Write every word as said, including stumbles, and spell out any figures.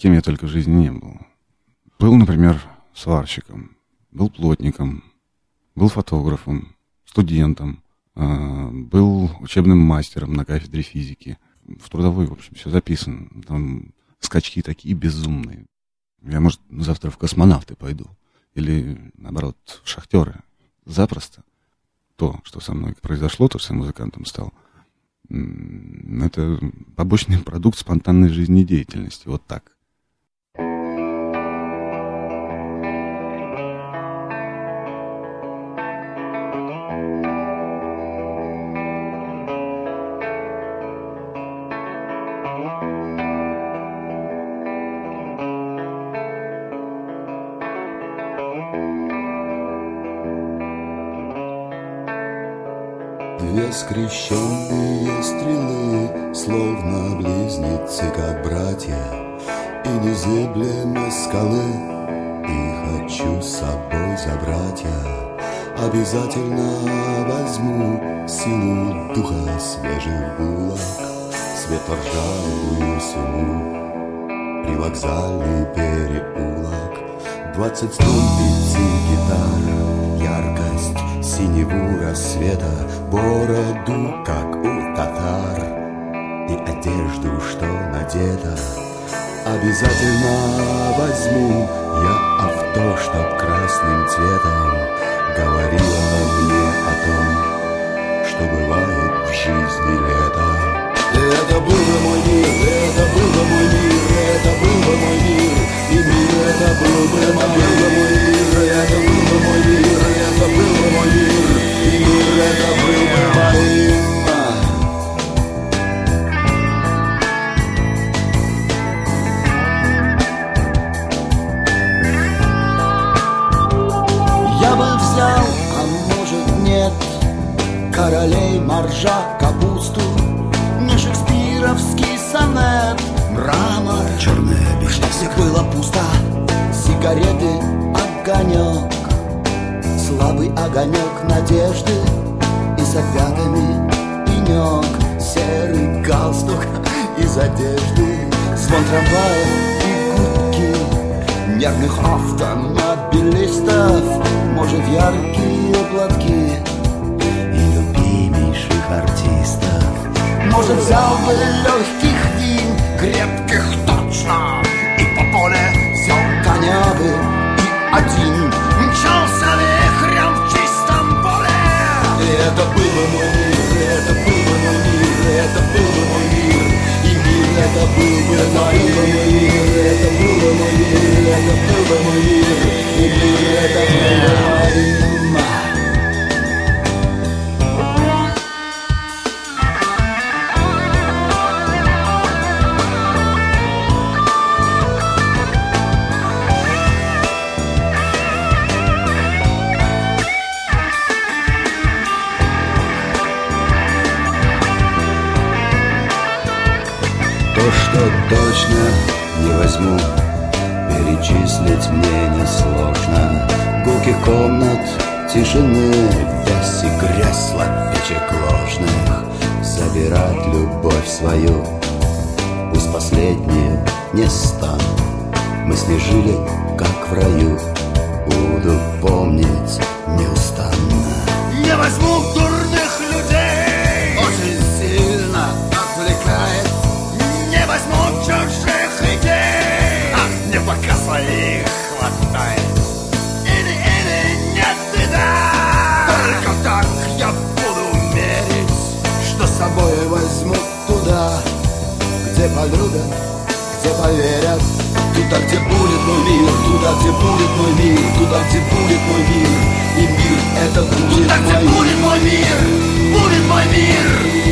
кем я только в жизни не был. Был, например, сварщиком, был плотником, был фотографом, студентом, был учебным мастером на кафедре физики. В трудовой, в общем, все записано. Там скачки такие безумные. Я, может, завтра в космонавты пойду. Или, наоборот, в шахтеры. Запросто. То, что со мной произошло, то, что я музыкантом стал, это побочный продукт спонтанной жизнедеятельности. Вот так. Две скрещенные стрелы, словно близнецы, как братья, и незыблемой скалы. И хочу с собой забрать я, обязательно возьму силу духа свежих булок, светло-ржавую сумму, привокзальный переулок, двадцать струн пяти гитар, яркость синеву рассвета, бороду, как у татар, и одежду, что надета. Обязательно возьму я авто, чтоб красным цветом говорила мне о том, что бывает в жизни лето. Это был бы мой мир, это был бы мой мир, это был бы мой мир, и мир это был бы мой мир, это был бы мой мир, это был бы мой мир, и мир это был бы моим. Я бы взял, а может нет, королей, моржа, капусту, не шекспировский сонет, мрамор, черная бешенство, было пусто, сигареты, огонек, слабый огонек надежды, и с опятами пенек, серый галстук из одежды, звон трамвая и гудки нервных автомобилистов, может, яркие платки и любимейших артистов. Может, взял бы легких вин, крепких точно, и по поле взял коня бы, и один мчался вихрем в чистом поле. И это был бы мой мир, это был бы мой мир, это был бы мой мир, и мир это был бы мой мир, это был бы мой мир, это был бы мой мир, и мир это был бы моим. То, что точно не возьму, перечислить мне несложно. Гулких комнат, тишины, вязь и грязь словечек ложных. Забирать любовь свою, пусть последние не станут. Мы с ней жили, как в раю, буду помнить неустанно. Не возьму дурных людей, очень сильно отвлекает. Не возьму чужих идей, а мне пока своих хватает. Или, или нет, и да. Только так я буду мерить, что с собой возьму туда, где полюбят, где поверят. Туда, где будет мой мир, туда, где будет мой мир, туда, где будет мой мир, и мир это будет мой мир. Туда, где будет мой мир, будет мой мир.